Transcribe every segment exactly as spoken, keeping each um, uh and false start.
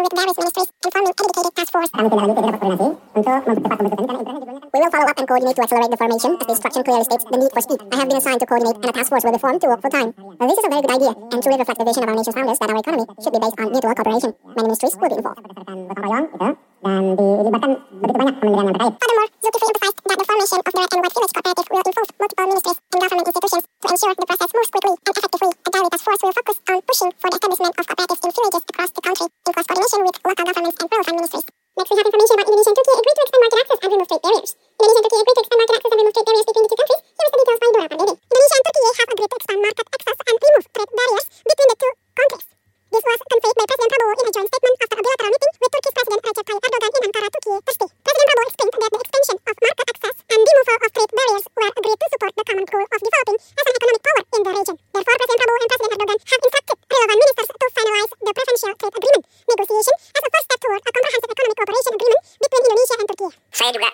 with various ministries and forming a dedicated task force. Kami tidak lanjut dapat koordinasi untuk mempercepat pembentukan karena Ibrahim. We will follow up and coordinate to accelerate the formation as the instruction clearly states the need for speed. I have been assigned to coordinate and a task force will be formed to work full time. Well, this is a very good idea and truly reflects the vision of our nation's founders that our economy should be based on mutual cooperation. Many ministries will be involved. Dan dilibatkan begitu banyak kementerian yang terkait. Furthermore, Zulkifli emphasized that the formation of the Red and White Village Cooperative will involve multiple ministries and government institutions to ensure the process moves quickly and effectively. A daily task force will focus on pushing for the establishment of cooperatives in villages across the country in close coordination with local governments and relevant ministries. Next, we have information about Indonesia and Turkey agreed to extend market access and remove trade barriers. Indonesia and Turkey agreed to extend market access and remove trade barriers between the two countries. Here is the details by Dora Pandede. Indonesia and Turkey have agreed to expand market access and remove trade barriers between the two countries. This was conveyed by President Prabowo in a joint statement after a bilateral meeting with Turkey's President Recep Tayyip Erdogan in Ankara, Turkey, Thursday. President Prabowo explained that the extension of market access and removal of trade barriers were agreed to support the common goal of developing as an economic power in the region. Therefore, President Prabowo and President Erdogan have instructed relevant ministers to finalize the preferential trade agreement negotiation as a first step toward a comprehensive economic cooperation agreement between Indonesia and Turkey. Saya juga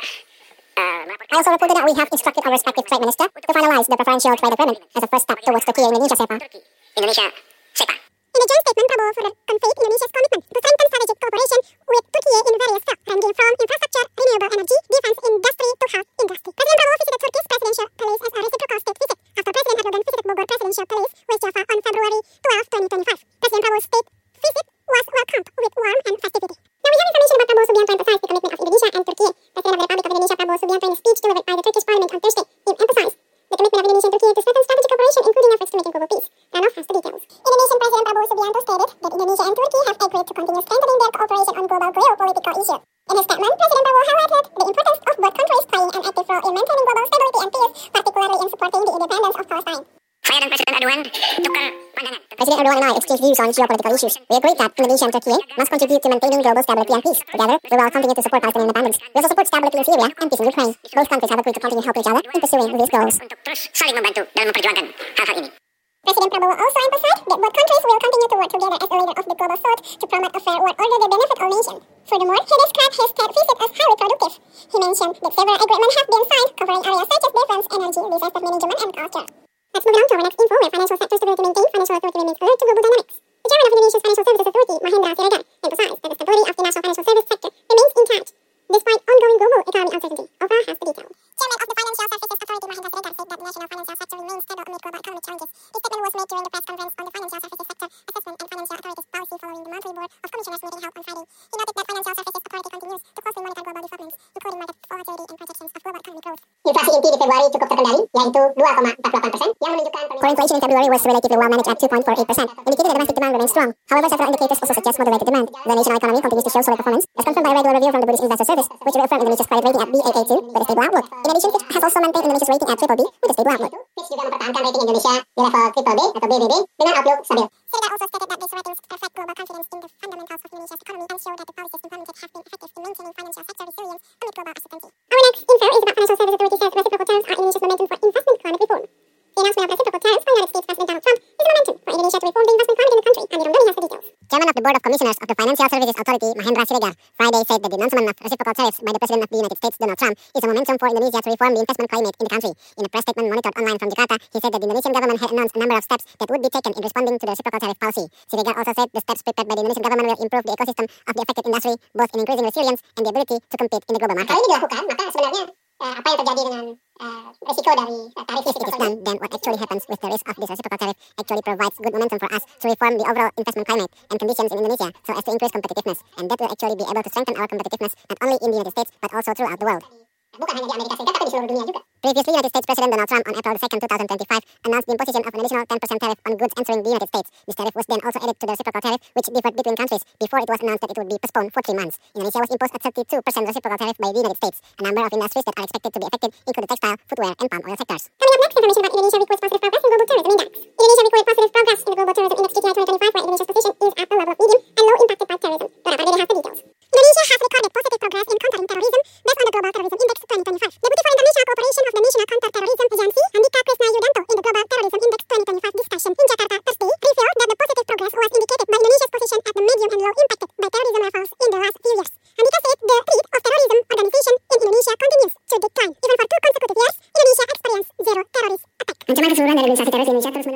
uh, I also reported that we have instructed our respective trade minister to finalize the preferential trade agreement as a first step towards Turkey and Indonesia SEPA. Indonesia SEPA. In a joint statement, Prabowo further conveyed Indonesia's commitment to strengthen strategic cooperation with Turkey in various fields, ranging from infrastructure, renewable energy, defense industry to health industry. President Prabowo visited Turkey's presidential palace as a reciprocal state visit after President Erdogan visited Bogor presidential palace, West Java, on February twelfth, twenty twenty-five. President Prabowo's state visit was welcomed with warmth and festivity. Now we have information about Prabowo Subianto emphasized the commitment of Indonesia and Turkey. President of the Republic of Indonesia, Prabowo Subianto, in a speech delivered by the Turkish parliament on Thursday, emphasized the commitment of Indonesia and Turkey to strengthen strategic cooperation, including efforts to maintain global peace. Ranoff has the details. Indonesian President Prabowo Subianto stated that Indonesia and Turkey have agreed to continue strengthening their cooperation on global geopolitical issues. In his statement, President Prabowo highlighted the importance of both countries playing an active role in maintaining global stability and peace, particularly in supporting the independence of Palestine. Saya dan Presiden Erdogan tukar pandangan. President Erdogan and I exchanged views on geopolitical issues. We agreed that Indonesia and Turkey must contribute to maintaining global stability and peace. Together, we will continue to support Palestinian independence. We also support stability in Syria and peace in Ukraine. Both countries have agreed to continue helping each other in pursuing these goals. Untuk terus saling membantu dalam memperjuangkan hal-hal ini. President Prabowo also emphasized that both countries will continue to work together as a leader of the global south to promote a fair world order that benefit all nations. Furthermore, he described his state visit as highly productive. He mentioned that several agreements have been signed covering areas such as defense, energy, disaster management, and culture. Let's move on to our next info, where financial sector stability maintained, financial authority remains alert to global dynamics. The chairman of Indonesia's Financial Services Authority, Mahendra Siregar, emphasized that the stability of the national financial service sector remains intact, despite ongoing global economic uncertainty. Oprah has the details. Chairman of the Financial Services Authority, Mahendra Siregar, said that the national financial sector remains stable amid global economic challenges. This statement was made during the press conference on the financial services sector assessment and financial authorities policy following the monthly board of commissioners meeting held on Friday. He noted that financial services authority continues to closely monitor global developments, including market volatility and projections of global economic growth. Inflasi inti di Februari cukup terkendali, yaitu dua koma empat delapan persen, yang menunjukkan core inflation in February was relatively well managed at two point four eight percent, indicating that domestic demand remains strong. However, several indicators also suggest moderated demand. The national economy continues to show solid performance, as confirmed by a regular review from the British Investor Service, which reaffirmed Indonesia's credit rating at B A A two with a stable outlook. In addition, Fitch has also maintained Indonesia's rating at triple B with a stable outlook. Fitch juga mempertahankan rating Indonesia di level triple B atau B B B dengan outlook stabil. Siregar also stated that these ratings reflect global confidence in the fundamentals of Indonesia's economy and show that the policies implemented have been effective in maintaining financial sector resilience amid global uncertainty. Our next info is about Financial Services Authority says reciprocal tariffs are Indonesia's momentum for investment climate reform. The announcement of reciprocal tariffs by United States President Donald Trump is a momentum for Indonesia to reform the investment climate in the country, and Irondoni has the details. Chairman of the Board of Commissioners of the Financial Services Authority, Mahendra Siregar, Friday said that the announcement of reciprocal tariffs by the President of the United States, Donald Trump, is a momentum for Indonesia to reform the investment climate in the country. In a press statement monitored online from Jakarta, he said that the Indonesian government had announced a number of steps that would be taken in responding to the reciprocal tariff policy. Siregar also said the steps prepared by the Indonesian government will improve the ecosystem of the affected industry, both in increasing resilience and the ability to compete in the global market. Kalau ini dilakukan, maka sebenarnya uh, apa yang terjadi dengan uh, risiko dari uh, tarif ini? If it is done, then what actually happens with the risk of this reciprocal tariff actually provides good momentum for us to reform the overall investment climate and conditions in Indonesia so as to increase competitiveness, and that will actually be able to strengthen our competitiveness not only in the United States but also throughout the world. Bukan hanya di Amerika Serikat, tapi di seluruh dunia juga. Previously, United States President Donald Trump on April second, twenty twenty-five announced the imposition of an additional ten percent tariff on goods entering the United States. This tariff was then also added to the reciprocal tariff, which differed between countries before it was announced that it would be postponed for three months. Indonesia was imposed a thirty-two percent reciprocal tariff by the United States. A number of industries that are expected to be affected include the textile, footwear, and palm oil sectors. Coming up next, information about Indonesia records positive progress in global tourism index. Indonesia recorded positive progress in the global tourism index G T I twenty twenty-five, where Indonesia's position is at the level of medium and low impacted by terrorism. Dora Pandede has the details. Indonesia has recorded positive progress in countering terrorism based on the Global Terrorism Index twenty twenty-five. Deputy for International Cooperation of the National Counter-Terrorism Agency, Andika Krisna Yudanto, in the Global Terrorism Index twenty twenty-five discussion in Jakarta Thursday, revealed that the positive progress was indicated by Indonesia's position at the medium and low impacted by terrorism levels in the last few years. Andika said the threat of terrorism organization in Indonesia continues to decline. Even for two consecutive years, Indonesia experienced zero terrorist attack. Ancaman keseluruhan dari organisasi teroris Indonesia terus menerus. The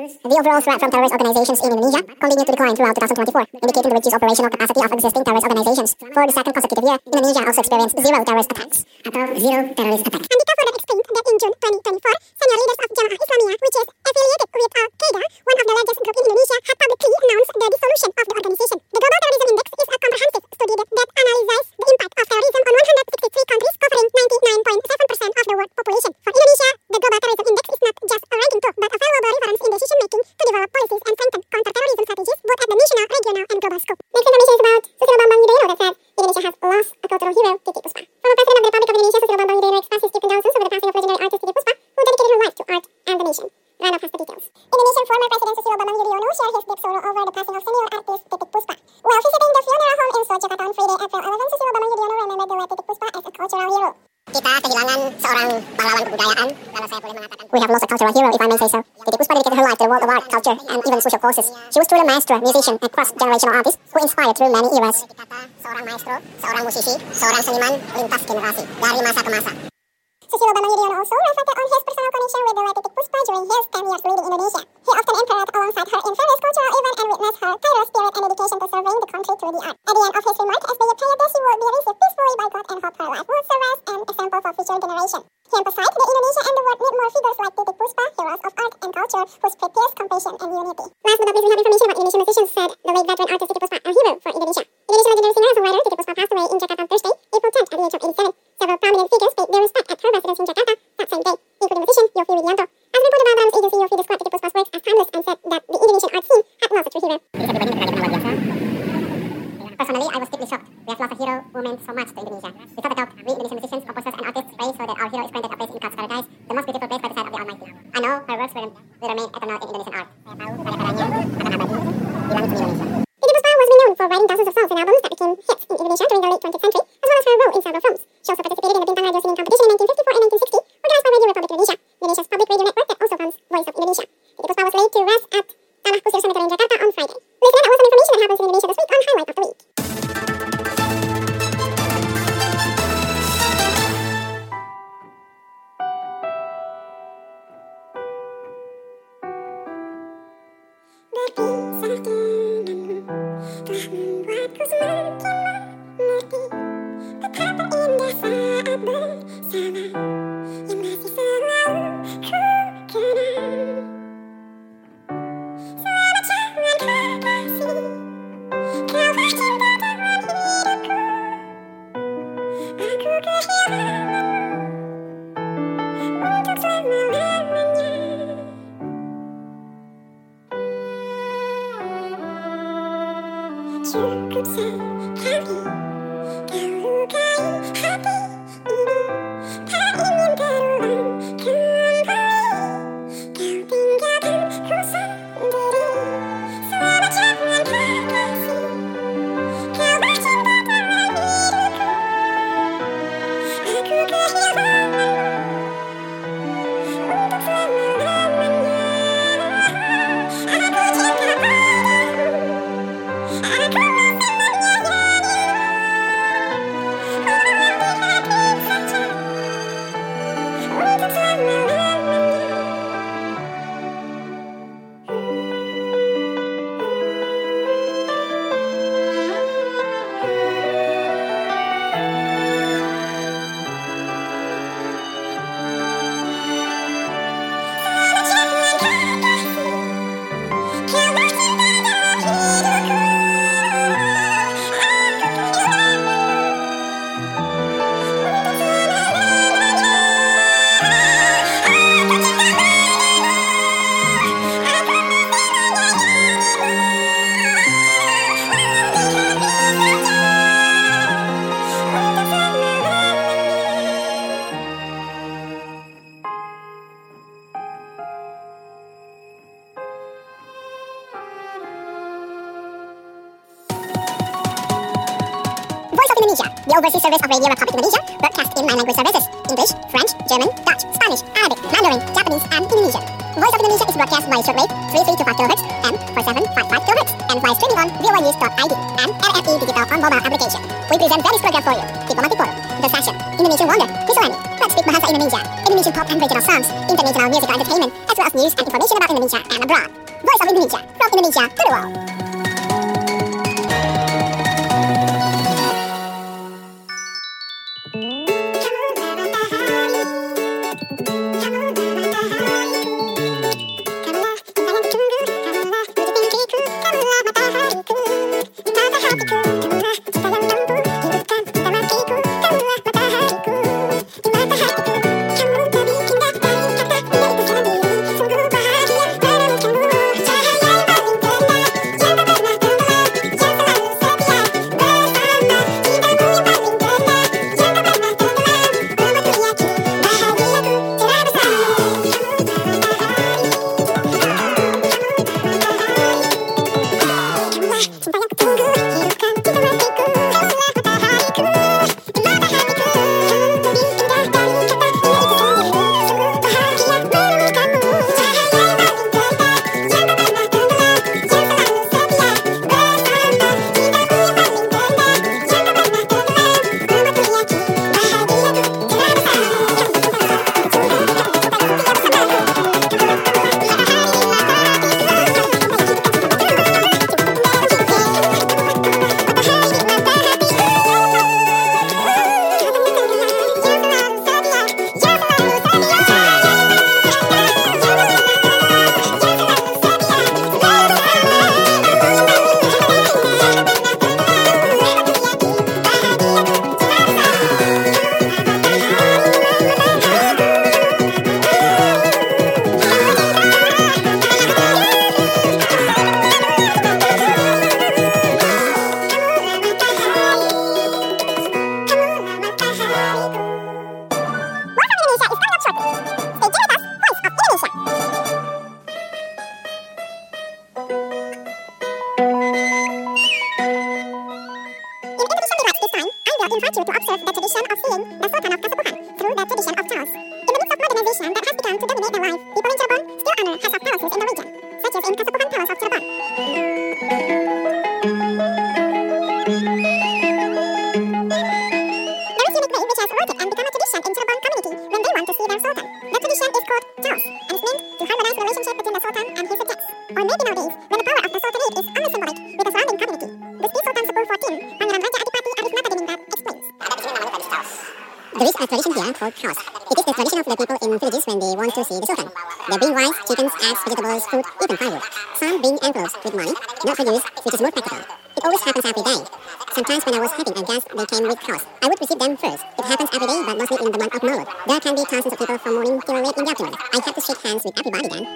overall threat from terrorist organizations in Indonesia continued to decline throughout twenty twenty-four, indicating the reduced operational capacity of existing terrorist organizations. For the second consecutive year, Indonesia also experienced zero terrorist attacks, atau zero terrorist attack. Andika further explained that in June twenty twenty-four, senior leaders of Jamaah Islamiyah, which is affiliated with Al-Qaeda, one of the largest groups in Indonesia, had publicly announced the dissolution of the organization. The Global Terrorism Index is a comprehensive study that, that analyzes the impact of terrorism on one hundred sixty-three countries, covering ninety-nine point seven percent of the world population. For Indonesia, the Global Terrorism Index is not just a ranking tool, but a valuable reference in decision-making to develop policies and strengthen counter-terrorism strategies, both at the national, regional, and global scope. Next information is about Susilo Bambang Yudhoyono that said Indonesia has lost a cultural hero, Titiek Puspa. Former President of the Republic of Indonesia, Susilo Bambang Yudhoyono, expressed his deep condolences over the passing of legendary artist Titiek Puspa, who dedicated her life to art and the nation. Randolph has the details. Indonesian former President Susilo Bambang Yudhoyono shared his deep sorrow over the passing of senior artist Titiek Puspa. While visiting the funeral home in Seoul, Jakarta on Friday, April eleventh, Susilo Bambang Yudhoyono remembered the late Titiek Puspa as a cultural hero. Kita kehilangan seorang pahlawan kebudayaan, kalau saya boleh mengatakan. We have lost a cultural hero, if I may say so. Titiek Puspa dedicated her life to the world of art, culture, and even social causes. She was truly a maestro, musician, and cross-generational artist who inspired through many eras. Dikata seorang maestro, seorang musisi, seorang seniman lintas generasi, dari masa ke masa. Susilo Bambang Yudhoyono also reflected on his personal connection with the late Titiek Puspa during his ten years leading Indonesia. He often emperored alongside her in various cultural events and witnessed her tireless spirit and dedication to serving the country through the art. At the end of his remark, S B Y prayed that she would be received peacefully by God and hoped her life would serve as an example for future generations. He emphasized that Indonesia and the world need more figures like Titiek Puspa, heroes of art and culture who spread peace, compassion, and unity. Last but not least, we have information about Indonesian musicians said the late veteran artist Titiek Puspa, a hero for Indonesia. Indonesian legendary singer and songwriter Titiek Puspa passed away in Jakarta on Thursday, April tenth, at the age of eighty-seven. Several prominent figures paid their respect at her residence in Jakarta that same day, including musician Yovie Widianto. As reported by Brahms agency, Yovie described Titiek Puspa's works as timeless and said that the Indonesian art scene had lost a true hero. Personally, I was deeply shocked. We have lost a hero who meant so much to Indonesia. We thought about we Indonesian musicians, composers, and artists pray so that our hero is granted a place in God's paradise, the most beautiful place by the side of the Almighty. I know her works will, will remain eternal in Indonesian art. Saya tahu karya-karyanya akan abadi di langit bumi Indonesia. Titiek Puspa was renowned for writing dozens of songs and albums that became hits in Indonesia during the late twentieth century, as well as her role in several films. She also participated in the Bintang Radio singing competition in nineteen fifty-four and nineteen sixty, organized by Radio Republic Indonesia, Indonesia's public radio network that also funds Voice of Indonesia. Titiek Puspa was laid to rest at Tanah Kusir Cemetery in Jakarta on Friday. Listener, that was some information that happens in Indonesia this week on Highlight of the Week. Cukup sekali kau lukai hati ini, tak ingin terulang kembali. Kau tinggalkan ku sendiri, selamat jangan kekasih. Kau bercinta dalam hidupku, aku kehilanganmu untuk selama-lamanya. Aku cinta padamu, aku the overseas service of Radio Republic Indonesia, broadcast in nine language services: English, French, German, Dutch, Spanish, Arabic, Mandarin, Japanese, and Indonesian. Voice of Indonesia is broadcast by shortwave three three two five kilohertz and four seven five five kilohertz, and via streaming on v o news dot i d and R F E Digital on mobile application. We present various programs for you: Diplomatic Forum, The Session, Indonesian Wonder, Miscellany, Let's Speak Bahasa Indonesia, Indonesian pop and regional songs, international music and entertainment, as well as news and information about Indonesia and abroad. Voice of Indonesia. From Indonesia to the world. invite you to observe the tradition of seeing the Sultan of Kasupuhan through the tradition of Charles. In the midst of modernization that has begun to dominate their life, people in Cirebon still honor Khas of palaces in the region, such as in Kasupuhan Palace of Cirebon. There is unique way which has rooted and become a tradition in Cirebon community when they want to see their Sultan. The tradition is called Charles and is meant to harmonize the relationship between the Sultan and his subjects. Or maybe nowadays, when the power of the Sultanate is only symbolic with the surrounding community. Gusti Sultan Sepuluh fourteen, Pangeran Raja Adipati Arif Natadiningrat explains. There is a tradition here called Chaos. It is the tradition of the people in villages when they want to see the Sultan. They bring rice, chickens, eggs, vegetables, fruit, even firewood. Some bring envelopes with money, not for use, which is more practical. It always happens every day. Sometimes when I was having a guest, they came with cows. I would receive them first. It happens every day, but mostly in the month of Maulud. There can be thousands of people from morning till late in the afternoon. I have to shake hands with everybody then.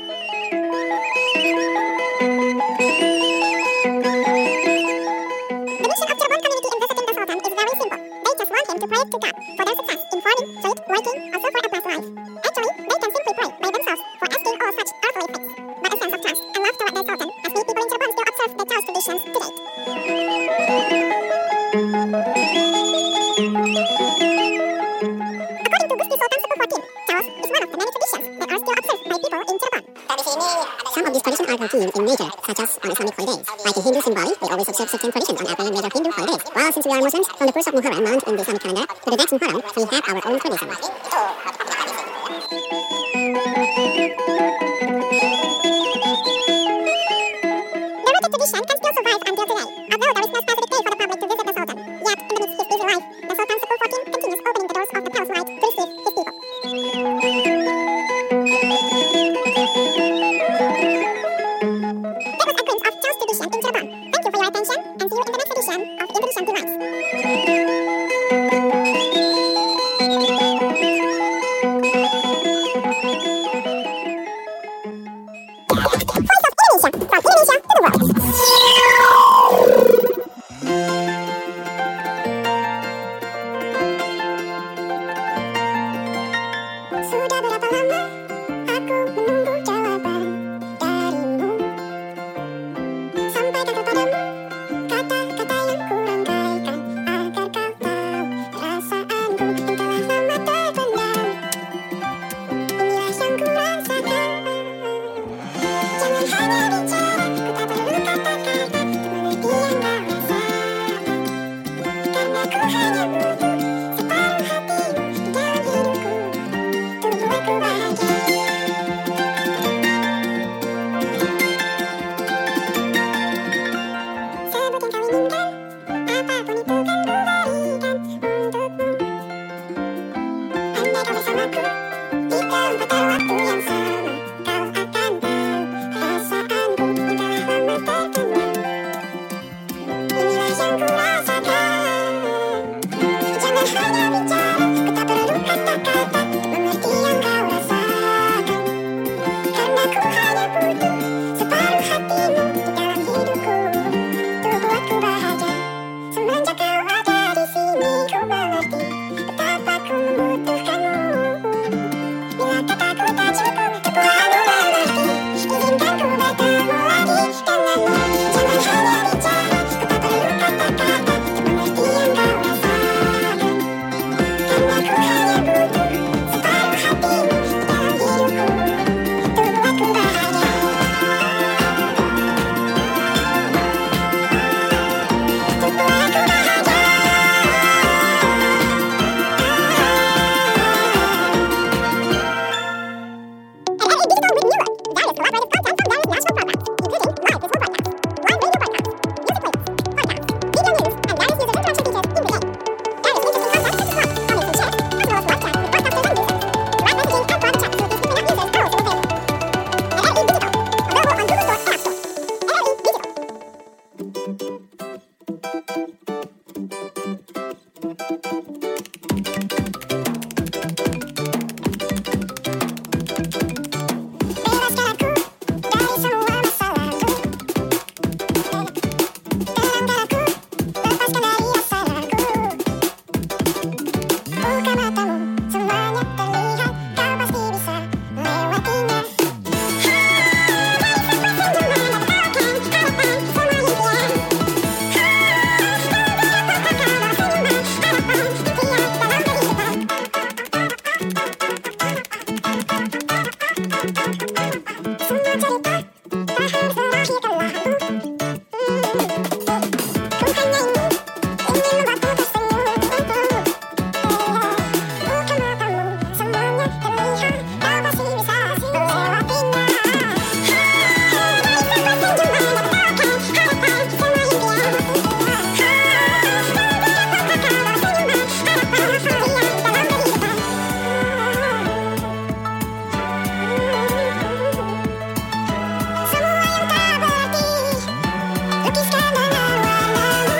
To pray to God for their success in farming, trade, working, or so for a blessed life. Actually, they can simply pray by themselves for asking all such earthly things. But a sense of trust and love toward their Sultan has made people in Cirebon still observe the Chaos traditions to date. According to Gusti Sultan Sepuluh fourteen, Chaos is one of the many traditions that are still observed by people in Cirebon. Some of these traditions are routine in nature, such as on Islamic holidays. Like in Hindus in Bali, we always observe certain traditions on every major Hindu holidays. While since we are Muslims, from the first of Muharram month in the Islamic calendar to the next Muharram, we have our own tradition. The rooted tradition can still survive until today, although there is no specific day for the public to visit the Sultan. Yet, in the midst of his busy life, the Sultan Sepuluh fourteen continues opening the doors of the palace light to receive his people. That was a glimpse of Chaos tradition in Cirebon. Thank you for your attention, and see you in the next edition of Indonesian Delights. Voice of Indonesia, from Indonesia to the world. Sudah berapa lama aku menunggu jawaban darimu. Sampaikan kepadamu kata-kata yang kurangkaikan agar kau tahu perasaanku yang telah lama terpendam. Inilah yang kurasakan. Jangan hanya bicara, ku tak perlu kata-kata untuk mengerti yang kau rasa. Karena ku hanya butuh separuh hatimu di dalam hidupku untuk membuatku bahagia. Semenjak kau ada di sini, ku mengerti betapa ku membutuhkanmu. Bila kataku tak cukup, tepuanmu mengerti. Izinkan ku bertemu lagi denganmu. Jangan hanya bicara, ku tak perlu kata-kata untuk mengerti yang kau rasakan. Karena ku hanya butuh separuh hatimu dalam hidupku. Untuk buatku bahagia. Untuk buatku bahagia. Bebaskan aku dari semua masa lalu. Tenangkan aku, lepaskan dari asa ragu. Buka matamu, semuanya terlihat. Kau pasti bisa melewatinya. Semua cerita tak harus berakhir lalu. Ku hanya ingin, ingin membuatmu tersenyum. Buka matamu, semuanya terlihat. Kau pasti bisa melewatinya. Semua yang tak berarti, lukiskan dengan warnamu.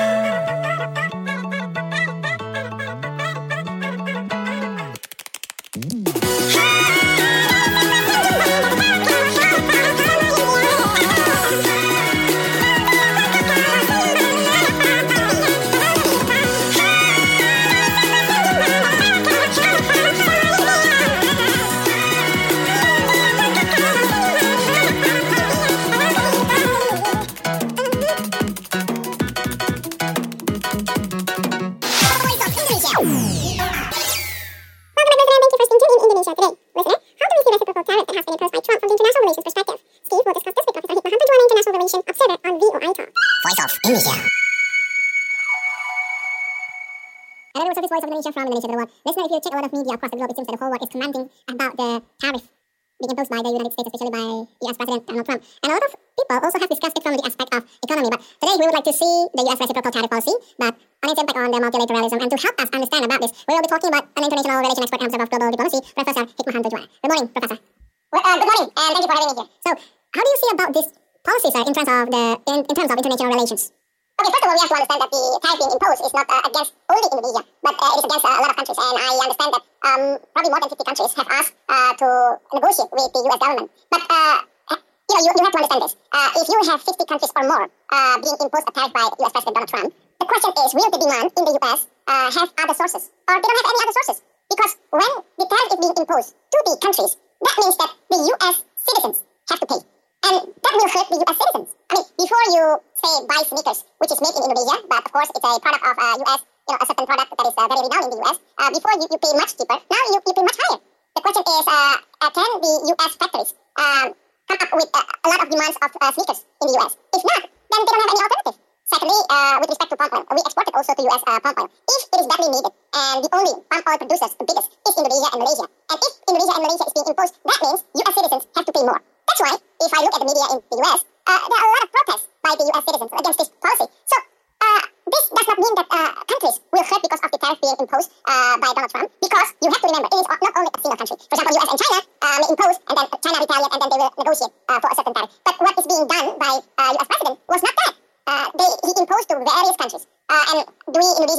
Welcome, everyone. Thank you for staying tuned in Indonesia today. Listener, how do we see reciprocal tariff that has been imposed by Trump from the international relations perspective? Steve will discuss this with Professor Hikmahanto Juwana, International Relations Observer on V O I Talk. Voice of Indonesia. Hello, what's up? This Voice of Indonesia from Indonesia to the world. Listener, if you check a lot of media across the globe, it seems that the whole world is commenting about the tariff being imposed by the United States, especially by U S President Donald Trump. And a lot of people also have discussed it from the aspect of economy. But today we would like to see the U S reciprocal tariff policy, but on its impact on the multilateralism. And to help us understand about this, we will be talking about an international relation expert and observer of global diplomacy, Professor Hikmahanto Juwana. Good morning, Professor. Well, uh, good morning, and thank you for having me here. So, how do you see about this policy, sir, in terms of the in, in terms of international relations? Okay, first of all, we have to understand that the tariff being imposed is not uh, against only Indonesia, but uh, it is against uh, a lot of countries. And I understand that um, probably more than fifty countries have asked uh, to negotiate with the U S government. But uh, you know, you, you have to understand this. Uh, if you have fifty countries or more uh, being imposed a tariff by U S President Donald Trump, the question is, will the demand in the U S uh, have other sources, or they don't have any other sources? Because when the tariff is being imposed to the countries, that means that the U S citizens have to pay. And that will hurt the U S citizens. I mean, before you say buy sneakers, which is made in Indonesia, but of course it's a product of uh, U S, you know, a certain product that is uh, very renowned in the U S. Uh, before you, you pay much cheaper, now you, you pay much higher. The question is, uh, uh, can the U S factories um, come up with uh, a lot of demands of uh, sneakers in the U S? If not, then they don't have any alternative. Secondly, uh, with respect to palm oil, we export it also to U S uh, palm oil. If it is badly needed, and the only palm oil producers, the biggest, is Indonesia and Malaysia. And if Indonesia and Malaysia is being imposed, that means U S citizens have to pay more. That's why, if I look at the media in the U S, uh, there are a lot of protests by the U S citizens against this policy. So, uh, this does not mean that uh, countries will hurt because of the tariff being imposed uh, by Donald Trump, because you have to remember, it is not only a single country. For example, U S and China uh, may impose, and then China retaliate, and then they will negotiate uh, for a certain tariff. But what is being done by uh, U S president was not that. Uh, they, he imposed to various countries. Uh, and do we, Indonesia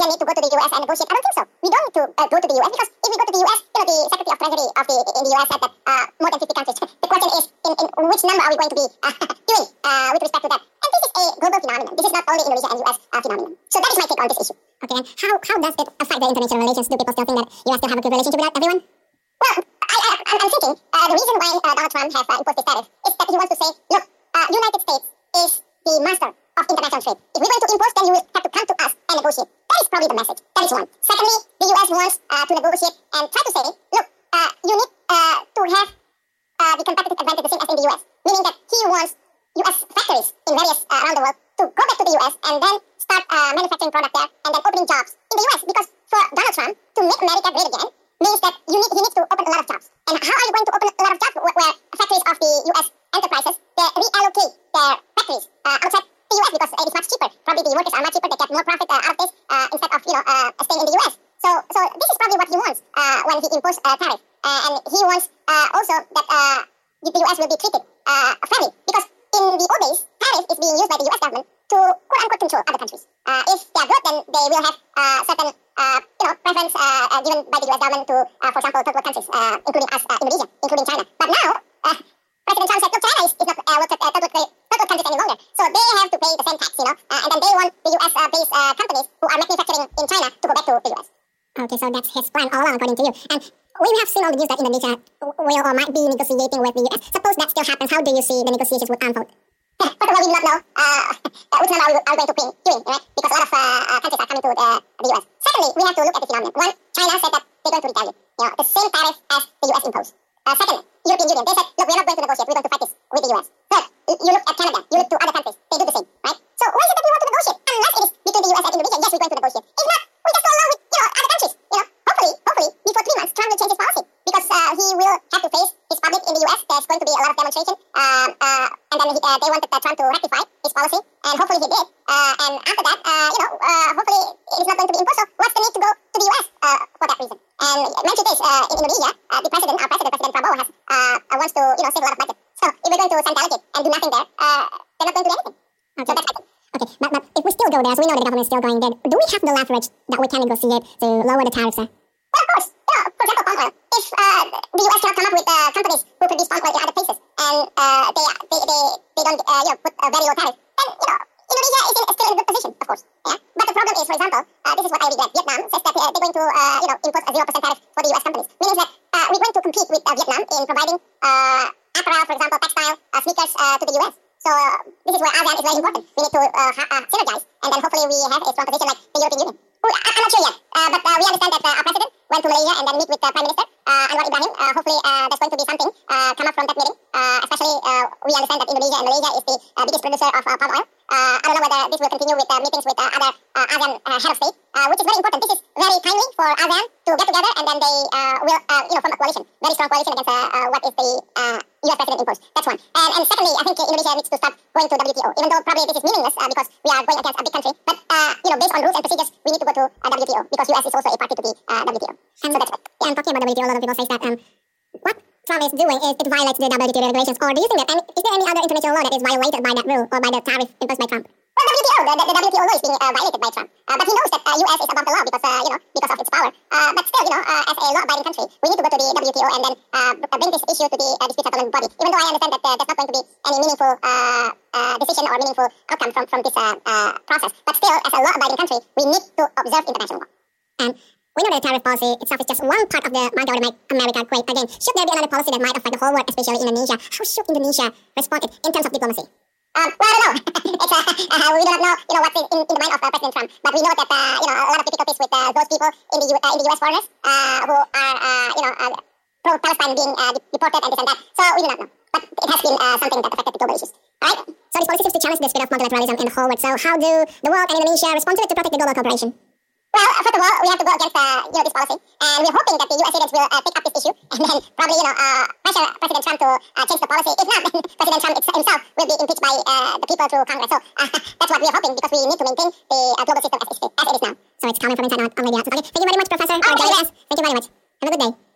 Indonesia need to go to the U S and negotiate? I don't think so. We don't need to uh, go to the U S because if we go to the U S, you know, the Secretary of Treasury of the in the U S said that uh, more than fifty countries. The question is, in, in which number are we going to be uh, doing uh, with respect to that? And this is a global phenomenon. This is not only Indonesia and U S uh, phenomenon. So that is my take on this issue. Okay, and how, how does it affect the international relations? Do people still think that U S still have a good relationship with everyone? Well, I, I, I'm I'm thinking uh, the reason why uh, Donald Trump has uh, imposed this tariff is that he wants to say, look, uh, United States is the master of international trade. If we're going to impose, then you will have to come to us and negotiate. That is probably the message. That is one. Secondly, the U S wants uh, to negotiate and try to say, look, uh, you need uh, to have uh, the competitive advantage the same as in the U S. Meaning that he wants U S factories in various uh, around the world to go back to the U S and then start uh, manufacturing product there and then opening jobs in the U S. Because for Donald Trump, to make America great again means that you need, he needs to open a lot of jobs. And how are you going to open a lot of jobs where, where factories of the U S enterprises, they reallocate their factories uh, outside the U S because uh, it's much cheaper. Probably the workers are much cheaper. They get more profit uh, out of this uh, instead of, you know, uh, staying in the U S. So, so this is probably what he wants uh, when he imposed uh, tariff. Uh, and he wants uh, also that uh, the U S will be treated uh, fairly. Because in the old days, tariff is being used by the U S government to quote-unquote control other countries. Uh, if they are good, then they will have uh, certain uh, you know, preference uh, uh, given by the U S government to, uh, for example, third world countries, uh, including us, uh, Indonesia, including China. But now, uh, President Trump said, look, China is, is not uh, third, uh, third, world, third world countries any longer. So they have to pay the same tax, you know, uh, and then they want the U S-based uh, uh, companies who are manufacturing in China to go back to the U S. Okay, so that's his plan all along, according to you. And we have seen all the news that Indonesia will or might be negotiating with the U S. Suppose that still happens, how do you see the negotiations would unfold? First of all, we do not know uh, which number are we, are we going to bring, doing, right? Because a lot of uh, uh, countries are coming to uh, the U S. Secondly, we have to look at the phenomenon. One, China said that they're going to retaliate. You know, the same tariff as the U S imposed. Uh, second, European Union, they said, look, we're not going to negotiate, we're going to fight this with the U S. Third, you look at Canada, you look to other countries, they do the same, right? So why is it that we want to negotiate? Unless it is between the U S and Indonesia, yes, we're going to negotiate. If not, we just go along with, you know, other countries. You know, hopefully, hopefully, before three months, Trump will change his policy. Because uh, he will have to face his public in the U S. There's going to be a lot of demonstration. Um, uh, and then he, uh, they wanted uh, Trump to rectify his policy. And hopefully he did. Uh, and after that, uh, you know, uh, hopefully it is not going to be imposed. So what's the need to go to the U S uh, for that reason? And mention this, uh, in Indonesia, uh, the president, our president, President Prabowo, has, uh, wants to, you know, save a lot of budget. So if we're going to send delegates and do nothing there, uh, they're not going to do anything. Okay. So that's my thing. Okay, but, but if we still go there, so we know that the government is still going there, do we have the leverage that we can negotiate to lower the tariffs there? Well, of course. You know, for example, palm oil. If uh, the U S cannot come up with uh, companies who produce palm oil in other places, and uh, they, they they they don't uh, you know, put a very low tariff, then you know Indonesia is in, still in a good position, of course. Yeah. But the problem is, for example, uh, this is what I regret. Vietnam says that uh, they're going to uh, you know impose a zero percent tariff for the U S companies, meaning that uh, we're going to compete with uh, Vietnam in providing uh, apparel, for example, textile, uh, sneakers uh, to the U S. So uh, this is where ASEAN is very important. We need to uh, ha- uh, synergize, and then hopefully we have a strong position like the European Union. Well, I- I'm not sure yet, uh, but uh, we understand that uh, our president went to Malaysia and then meet with the Prime Minister, uh, Anwar Ibrahim. Uh, hopefully uh, there's going to be something uh, come up from that meeting. Uh, especially, uh, we understand that Indonesia and Malaysia is the uh, biggest producer of uh, palm oil. Uh, I don't know whether this will continue with uh, meetings with uh, other uh, ASEAN uh, head of state, uh, which is very important. This is very timely for ASEAN to get together, and then they uh, will, uh, you know, form a coalition, very strong coalition against uh, uh, what is the uh, U S president imposed. That's one. And, and secondly, I think Indonesia needs to start going to W T O, even though probably this is meaningless uh, because we are going against a big country. But uh, you know, based on rules and procedures, we need to go to uh, W T O because U S is also a party to the uh, W T O. And so that's right. Yeah, and talking about W T O, a lot of people say that um, what Trump is doing is it violates the W T O regulations. Or do you think that any, is there any other international law that is violated by that rule or by the tariff imposed by Trump? Well, W T O, the, the, the W T O law is being uh, violated by Trump. Uh, but he knows that uh, U S is above the law because, uh, you know, because of its power. Uh, but still, you know, uh, as a law-abiding country, we need to go to the W T O and then uh, bring this issue to the uh, dispute settlement body. Even though I understand that uh, there's not going to be any meaningful uh, uh, decision or meaningful outcome from, from this uh, uh, process. But still, as a law-abiding country, we need to observe international law. And we know that the tariff policy itself is just one part of the market order to make America great again. Should there be another policy that might affect the whole world, especially Indonesia? How should Indonesia respond in terms of diplomacy? Um, well, I don't know. it's, uh, uh, we do not know, you know, what's in, in, in the mind of uh, President Trump. But we know that, uh, you know, a lot of difficulties with uh, those people in the, U, uh, in the U S foreigners uh, who are, uh, you know, uh, pro-Palestine being uh, deported and this and that. So we do not know. But it has been uh, something that affected the global issues. All right? So this policy seems to challenge the spirit of multilateralism in the whole world. So how do the world and Indonesia respond to it to protect the global cooperation? Well, first of all, we have to go against, uh, you know, this policy. And we're hoping that the U S agents will uh, take up this issue and then probably, you know, uh, pressure President Trump to uh, change the policy. If not, then President Trump himself will be impeached by uh, the people through Congress. So uh, that's what we're hoping because we need to maintain the uh, global system as it is, as it is now. So it's coming from inside out only the outside. Okay, thank you very much, Professor. Oh, uh, yes. Thank you very much. Have a good day.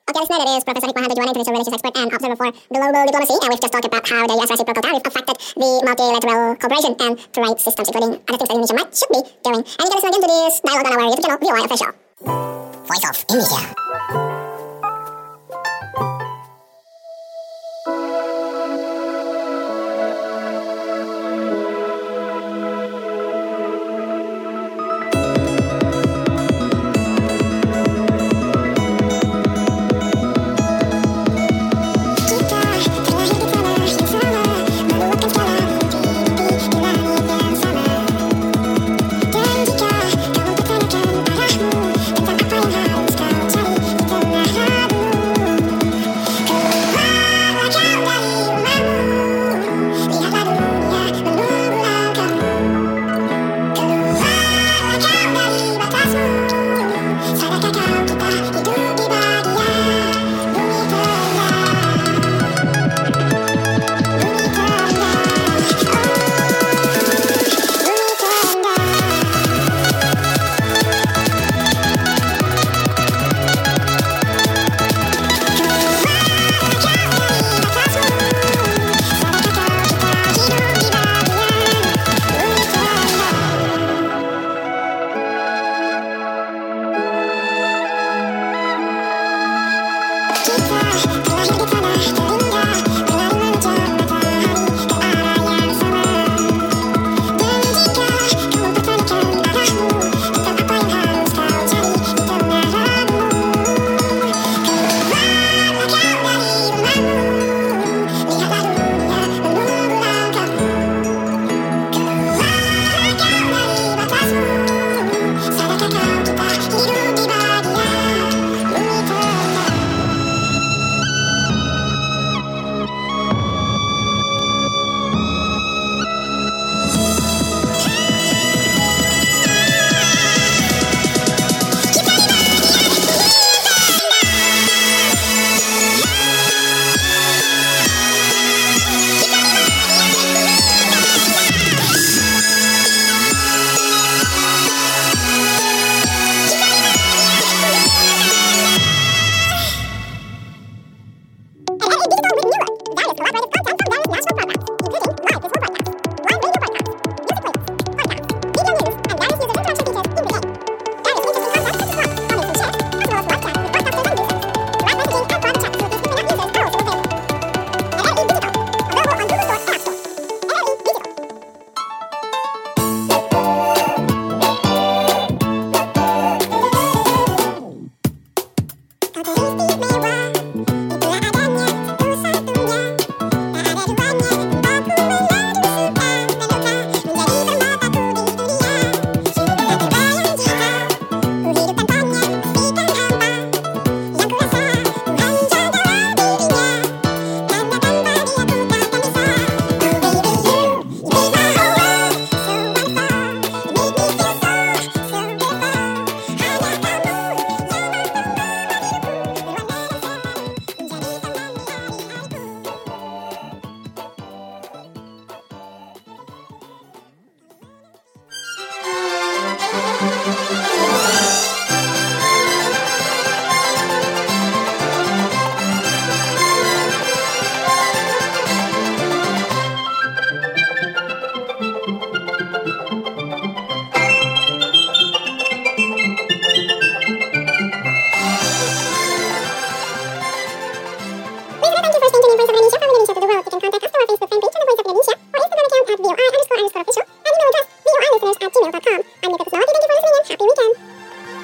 Okay, listener, that is Professor Hikmahanto Juwana, international relations expert and observer for global diplomacy, and we've just talked about how the U S reciprocal tariff affected the multilateral cooperation and trade systems, including other things that Indonesia might should be doing. And you can listen again to this dialogue on our YouTube channel, V O I Official. Voice of Indonesia. Keep